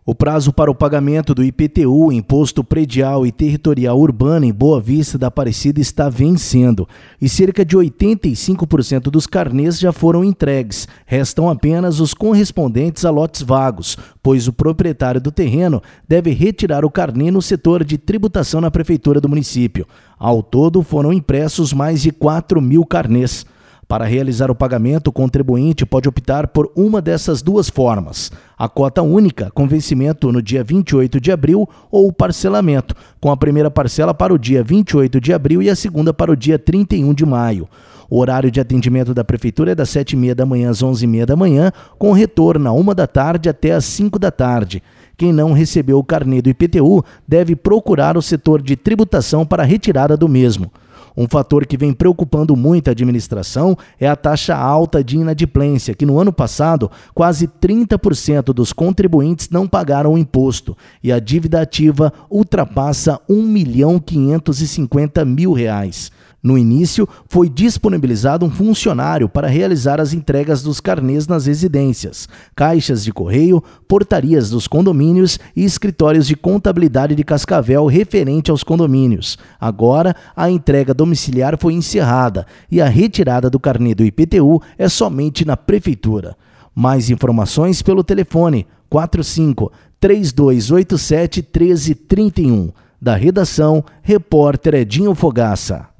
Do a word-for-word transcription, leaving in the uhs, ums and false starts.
O prazo para o pagamento do I P T U, Imposto Predial e Territorial Urbano em Boa Vista da Aparecida, está vencendo e cerca de oitenta e cinco por cento dos carnês já foram entregues. Restam apenas os correspondentes a lotes vagos, pois o proprietário do terreno deve retirar o carnê no setor de tributação na prefeitura do município. Ao todo, foram impressos mais de quatro mil carnês. Para realizar o pagamento, o contribuinte pode optar por uma dessas duas formas: a cota única, com vencimento no dia vinte e oito de abril, ou o parcelamento, com a primeira parcela para o dia vinte e oito de abril e a segunda para o dia trinta e um de maio. O horário de atendimento da Prefeitura é das sete e meia da manhã às onze e meia da manhã, com retorno à uma da tarde até às cinco da tarde. Quem não recebeu o carnê do I P T U deve procurar o setor de tributação para a retirada do mesmo. Um fator que vem preocupando muito a administração é a taxa alta de inadimplência, que no ano passado quase trinta por cento dos contribuintes não pagaram o imposto e a dívida ativa ultrapassa um milhão quinhentos e cinquenta mil reais. No início, foi disponibilizado um funcionário para realizar as entregas dos carnês nas residências, caixas de correio, portarias dos condomínios e escritórios de contabilidade de Cascavel referente aos condomínios. Agora, a entrega domiciliar foi encerrada e a retirada do carnê do I P T U é somente na Prefeitura. Mais informações pelo telefone quatro cinco, três dois oito sete, um três três um. Da redação, repórter Edinho Fogaça.